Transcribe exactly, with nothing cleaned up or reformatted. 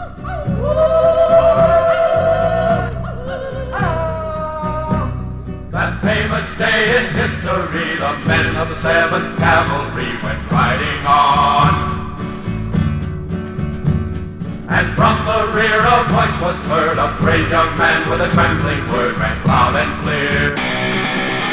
That famous day in history, the men of the seventh Cavalry went riding on. And from the rear a voice was heard, a brave young man with a trembling word rang loud and clear.